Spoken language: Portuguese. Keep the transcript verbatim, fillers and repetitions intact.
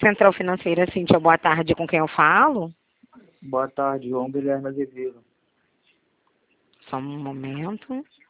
Central Financeira, Cíntia, boa tarde, com quem eu falo? Boa tarde, João Guilherme Azevedo. Só um momento.